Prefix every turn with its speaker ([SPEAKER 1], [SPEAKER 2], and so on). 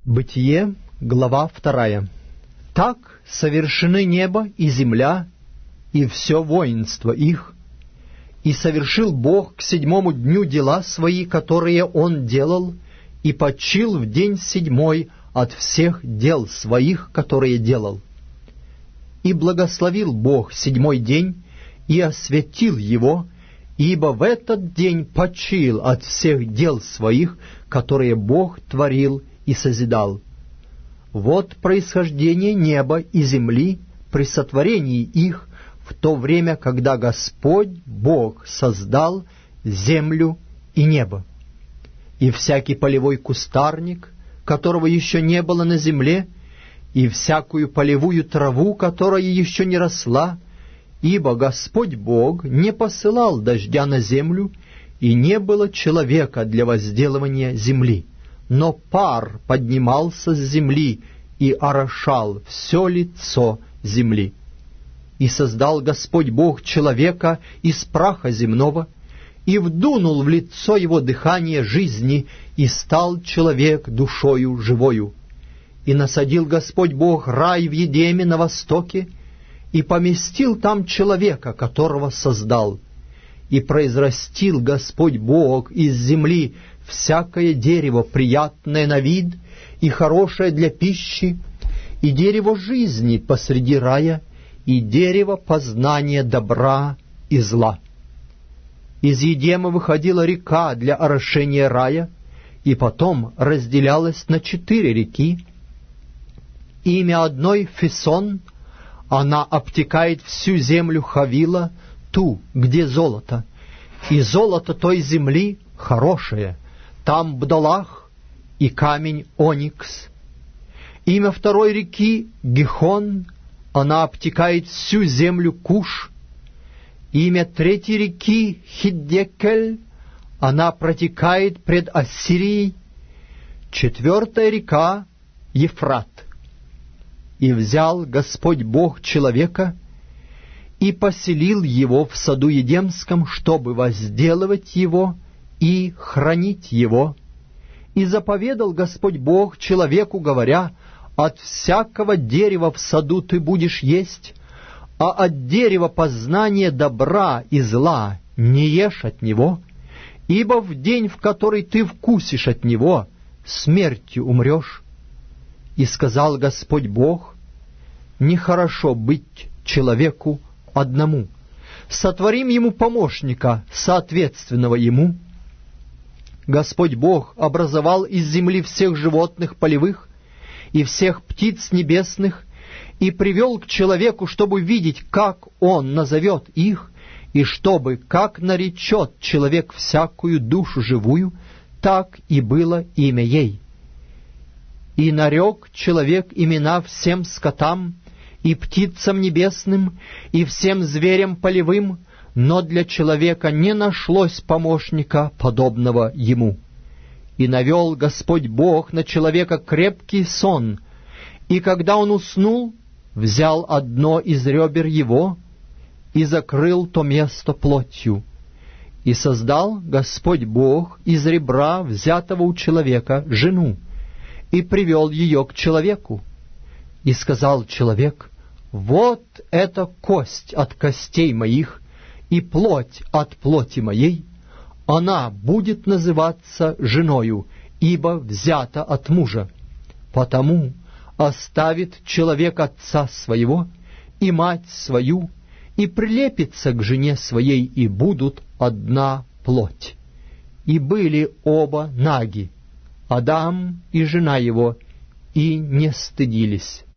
[SPEAKER 1] Бытие, глава 2. Так совершены небо и земля, и все воинство их, и совершил Бог к 7-му дню дела свои, которые Он делал, и почил в день 7 от всех дел своих, которые делал. И благословил Бог 7-й день, и освятил его, ибо в этот день почил от всех дел своих, которые Бог творил и созидал. Вот происхождение неба и земли при сотворении их в то время, когда Господь Бог создал землю и небо. И всякий полевой кустарник, которого еще не было на земле, и всякую полевую траву, которая еще не росла, ибо Господь Бог не посылал дождя на землю, и не было человека для возделывания земли. Но пар поднимался с земли и орошал все лицо земли. И создал Господь Бог человека из праха земного, и вдунул в лицо его дыхание жизни, и стал человек душою живою. И насадил Господь Бог рай в Едеме на востоке, и поместил там человека, которого создал. И произрастил Господь Бог из земли всякое дерево, приятное на вид и хорошее для пищи, и дерево жизни посреди рая, и дерево познания добра и зла. Из Едема выходила река для орошения рая, и потом разделялась на 4 реки. Имя одной — Фисон, она обтекает всю землю Хавила, ту, где золото, и золото той земли хорошее, там бдолах и камень оникс. Имя второй реки — Гихон, она обтекает всю землю Куш. Имя третьей реки — Хиддекель, она протекает пред Ассирией. 4-я река — Ефрат. И взял Господь Бог человека и поселил его в саду Едемском, чтобы возделывать его и хранить его. И заповедал Господь Бог человеку, говоря: «От всякого дерева в саду ты будешь есть, а от дерева познания добра и зла не ешь от него, ибо в день, в который ты вкусишь от него, смертью умрешь». И сказал Господь Бог: «Нехорошо быть человеку одному, сотворим ему помощника, соответственного ему». Господь Бог образовал из земли всех животных полевых и всех птиц небесных, и привел к человеку, чтобы видеть, как он назовет их, и чтобы, как наречет человек всякую душу живую, так и было имя ей. И нарек человек имена всем скотам, и птицам небесным, и всем зверям полевым, но для человека не нашлось помощника, подобного ему. И навел Господь Бог на человека крепкий сон, и когда он уснул, взял одно из ребер его и закрыл то место плотью. И создал Господь Бог из ребра, взятого у человека, жену, и привел ее к человеку. И сказал человек: «Вот эта кость от костей моих и плоть от плоти моей, она будет называться женою, ибо взята от мужа. Потому оставит человек отца своего и мать свою, и прилепится к жене своей, и будут одна плоть. И были оба наги, Адам и жена его, и не стыдились».